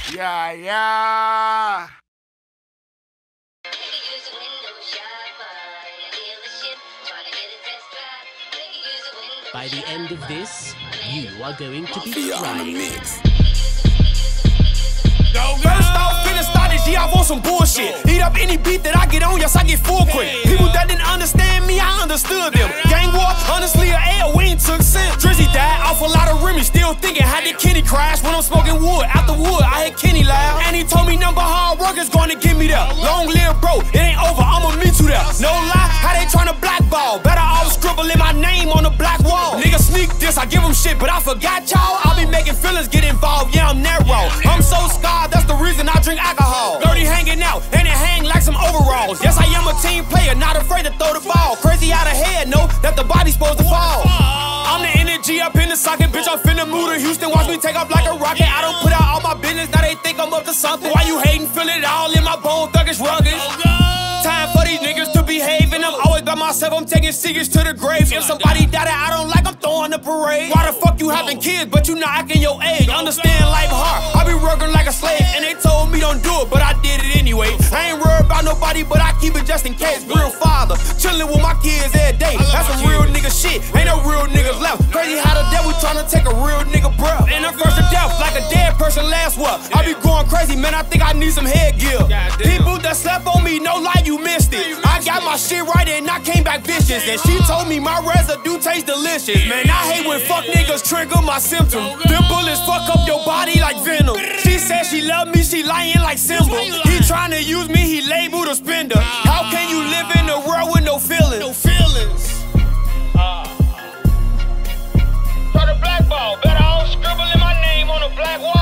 Yeah. By the end of this, you are going to be crying. First off, finna start this year, I want some bullshit. Eat up any beat that I get on, yes, I get full quick. People that didn't understand me, I understood them. Gang war, honestly, a L, we ain't took sense. Drizzy died off a lot of Remy, still thinking, how did Kenny crash? When I'm smoking wood, after wood, I heard Kenny laugh. And he told me number hard work is gonna get me there. Long live bro, it ain't over, I'ma meet you there. No lie, how they tryna blackball? Better all scribble in my name on the black wall. Nigga sneak this, I give them shit, but I forgot y'all. I be making feelings get involved, yeah, I'm narrow. I'm so scarred, that's the reason I drink alcohol. Dirty hanging out, and it hang like some overalls. Yes, I am a team player, not afraid to throw the ball. Crazy out of head, know that the body's supposed to fall. I'm the energy up in the socket, bitch, I'm finna move to Houston. Watch me take off like a rocket. I don't put out all my business, now they think I'm up to something. Why you hating? Feel it all in my bone, thuggish, rugged. Time for these niggas to behave, and I'm always by myself, I'm taking secrets to the grave. If somebody died that I don't like, I'm throwing the parade. Why the fuck you having kids, but you not acting your age? Understand life hard, I be working like a slave, and they told me don't do it, but I did it anyway. I ain't worried about nobody, but I keep it just in case. Real father, chilling with my kids every day. That's some real nigga shit, ain't no real niggas left. Crazy how the devil tryna take a real nigga breath. And the first to death, like a dead person last what? I be going crazy, man, I think I need some headgear. People that slept on me, no lie, you missed it. I got my shit right and I came back vicious. And she told me my residue tastes delicious. Man, I hate when fuck niggas trigger my symptoms. Them bullets fuck up your body like venom. She said she love me, she lying like Simba. He trying to use me, he labeled a spender. How can you live in a world with no feelings? No feelings. Try to blackball, better all scribble in my name on a black wall.